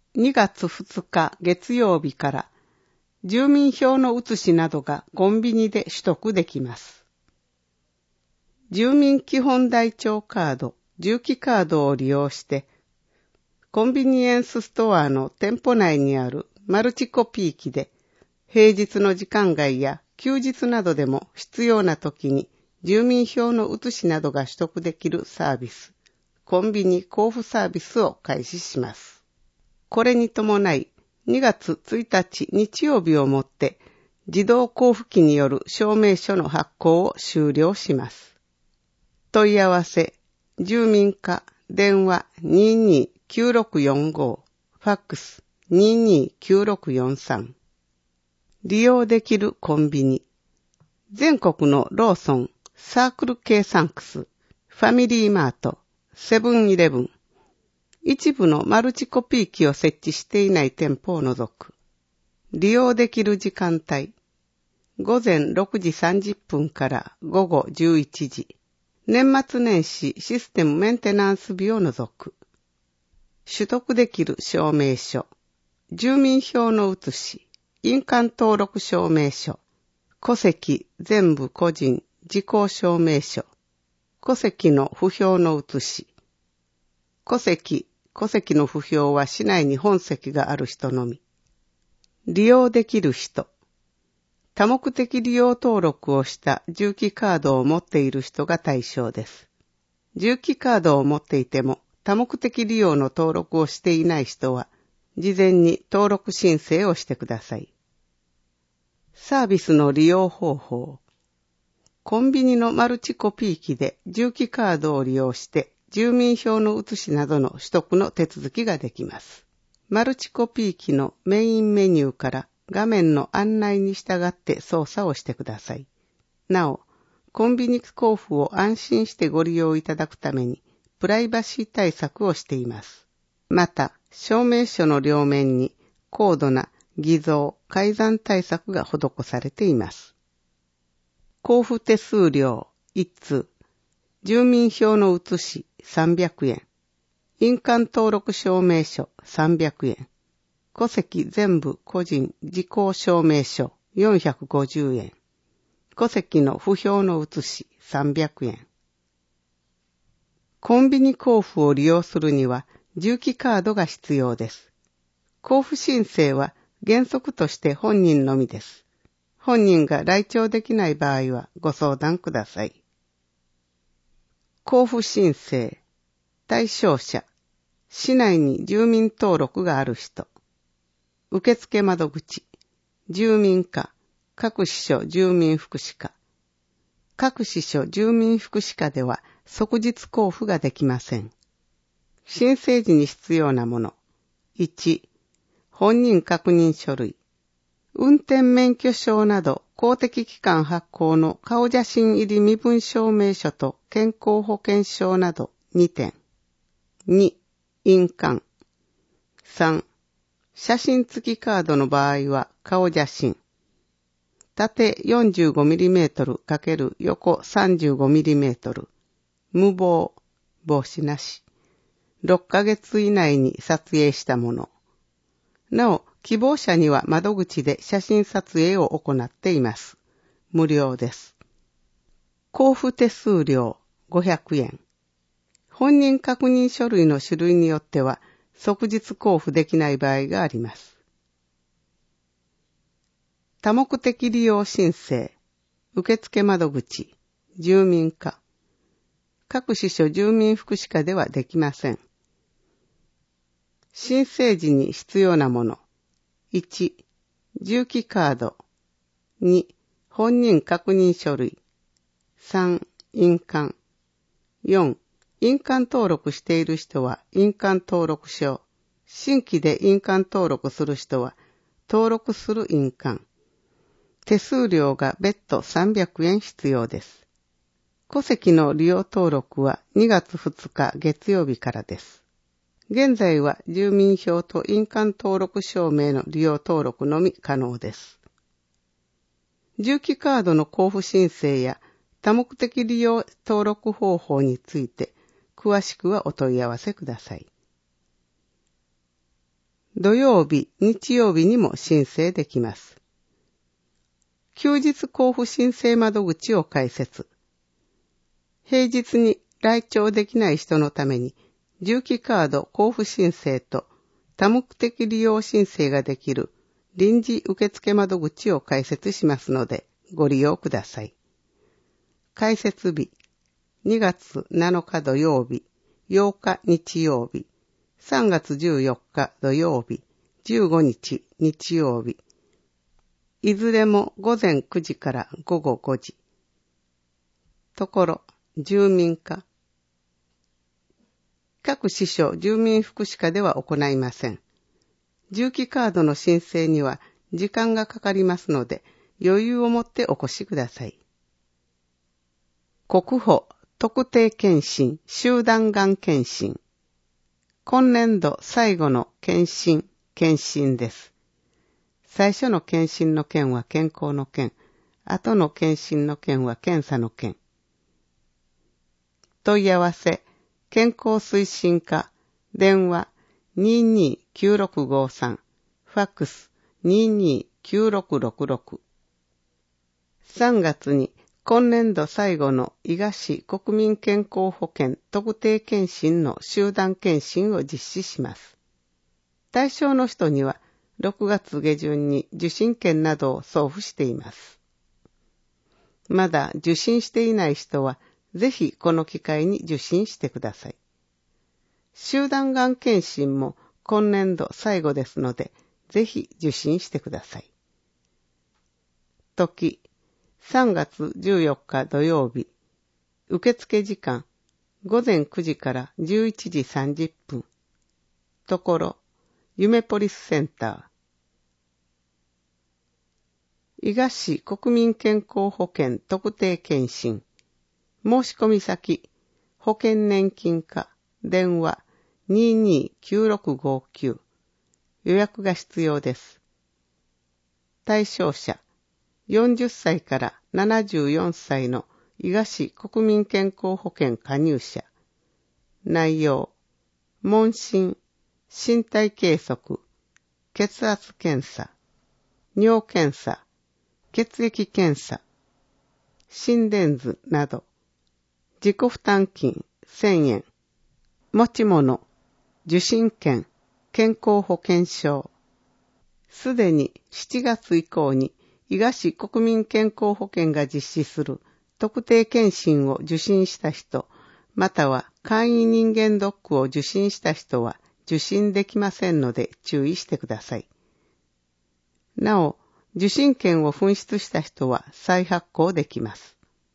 2月2日月曜日から住民票の写しなどがコンビニで取得できます。住民基本台帳カード、住基カードを利用してコンビニエンスストアの店舗内にあるマルチコピー機で平日の時間外や休日などでも必要な時に住民票の写しなどが取得できるサービス、コンビニ交付サービスを開始します。これに伴い、2月1日日曜日をもって自動交付機による証明書の発行を終了します。問い合わせ、住民課、電話229645、ファックス229643。利用できるコンビニ。全国のローソン、サークル系サンクス、ファミリーマート、セブンイレブン。一部のマルチコピー機を設置していない店舗を除く。利用できる時間帯。午前6時30分から午後11時。年末年始システムメンテナンス日を除く。取得できる証明書。住民票の写し。印鑑登録証明書。戸籍全部個人時効証明書。戸籍の不評の写し。戸籍の不評は市内に本籍がある人のみ。利用できる人。多目的利用登録をした住基カードを持っている人が対象です。住基カードを持っていても多目的利用の登録をしていない人は、事前に登録申請をしてください。サービスの利用方法。コンビニのマルチコピー機で住基カードを利用して住民票の写しなどの取得の手続きができます。マルチコピー機のメインメニューから画面の案内に従って操作をしてください。なお、コンビニ交付を安心してご利用いただくためにプライバシー対策をしています。また、証明書の両面に高度な偽造・改ざん対策が施されています。交付手数料1通。住民票の写し300円。印鑑登録証明書300円。戸籍全部個人時効証明書450円。戸籍の不評の写し300円。コンビニ交付を利用するには住基カードが必要です。交付申請は原則として本人のみです。本人が来庁できない場合はご相談ください。交付申請、対象者、市内に住民登録がある人、受付窓口、住民課、各支所住民福祉課。各支所住民福祉課では即日交付ができません。申請時に必要なもの。1、本人確認書類。運転免許証など公的機関発行の顔写真入り身分証明書と健康保険証など2点。2、印鑑。3、写真付きカードの場合は顔写真。縦 45mm× 横 35mm。無防、帽子なし。6ヶ月以内に撮影したもの。なお、希望者には窓口で写真撮影を行っています。無料です。交付手数料500円。本人確認書類の種類によっては即日交付できない場合があります。多目的利用申請、受付窓口、住民課。各支所住民福祉課ではできません。申請時に必要なもの。1、住基カード。2、本人確認書類。3、印鑑。4、印鑑登録している人は印鑑登録証。新規で印鑑登録する人は登録する印鑑。手数料が別途300円必要です。戸籍の利用登録は2月2日月曜日からです。現在は住民票と印鑑登録証明の利用登録のみ可能です。住基カードの交付申請や多目的利用登録方法について詳しくはお問い合わせください。 土曜日、日曜日にも申請できます。休日交付申請窓口を開設。平日に来庁できない人のために、重機カード交付申請と多目的利用申請ができる臨時受付窓口を開設しますのでご利用ください。開設日、2月7日土曜日、8日日曜日、3月14日土曜日、15日日曜日。いずれも午前9時から午後5時。ところ、住民課。各支所住民福祉課では行いません。重機カードの申請には時間がかかりますので、余裕を持ってお越しください。国保特定健診集団がん検診。今年度最後の検診です。最初の検診の件は健康の件、後の検診の件は検査の件。問い合わせ、健康推進課、電話229653、ファックス229666。3月に今年度最後の伊賀市国民健康保険特定健診の集団検診を実施します。対象の人には6月下旬に受診券などを送付しています。まだ受診していない人はぜひこの機会に受診してください。集団がん検診も今年度最後ですので、ぜひ受診してください。時、3月14日土曜日、受付時間、午前9時から11時30分。ところ、夢ポリスセンター。伊賀市国民健康保険特定健診。申し込み先、保険年金課、電話229659。予約が必要です。対象者、40歳から74歳の伊賀市国民健康保険加入者。内容、問診、身体計測、血圧検査、尿検査、血液検査、心電図など、自己負担金1000円、持ち物、受診券、健康保険証。すでに7月以降に伊賀市国民健康保険が実施する特定健診を受診した人、または簡易人間ドックを受診した人は受診できませんので注意してください。なお、受診券を紛失した人は再発行できます。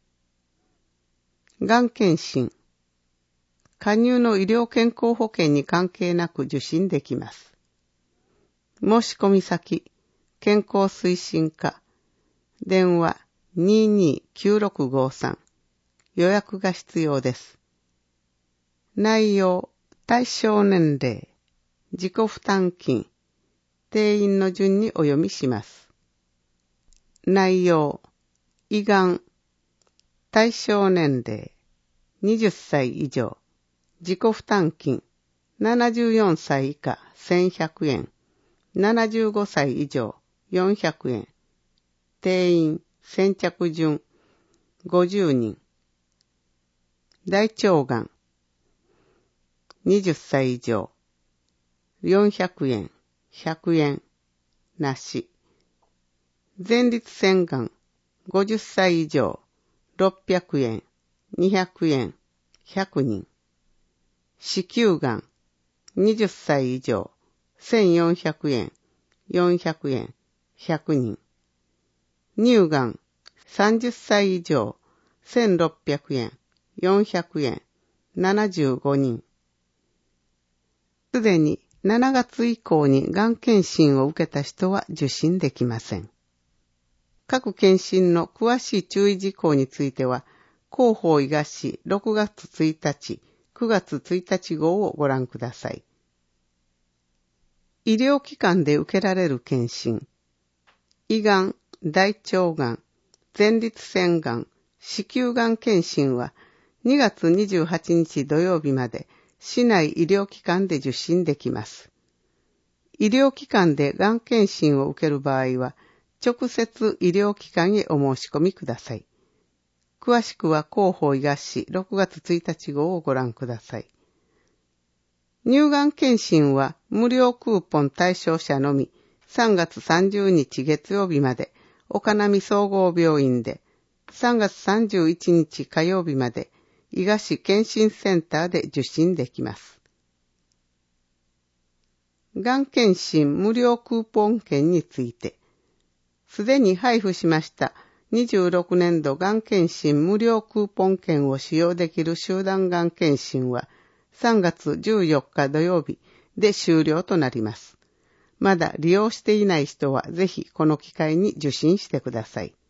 がん検診。加入の医療健康保険に関係なく受診できます。申し込み先、健康推進課、電話229653、予約が必要です。内容、対象年齢、自己負担金、定員の順にお読みします。内容、胃がん、対象年齢、20歳以上、自己負担金、74歳以下1100円、75歳以上400円、定員先着順50人、大腸がん、20歳以上、400円、100円、なし。前立腺がん、50歳以上、600円、200円、100人。子宮がん、20歳以上、1400円、400円、100人。乳がん、30歳以上、1600円、400円、75人。すでに7月以降にがん検診を受けた人は受診できません。各検診の詳しい注意事項については、広報伊賀市6月1日、9月1日号をご覧ください。医療機関で受けられる検診。胃がん、大腸がん、前立腺がん、子宮がん検診は2月28日土曜日まで市内医療機関で受診できます。医医療機関でがん検診を受ける場合は、直接医療機関へお申し込みください。詳しくは広報医学誌6月1日号をご覧ください。乳がん検診は無料クーポン対象者のみ3月30日月曜日まで岡波総合病院で、3月31日火曜日まで伊賀市検診センターで受診できます。がん検診無料クーポン券について、すでに配布しました26年度がん検診無料クーポン券を使用できる集団がん検診は3月14日土曜日で終了となります。まだ利用していない人はぜひこの機会に受診してください。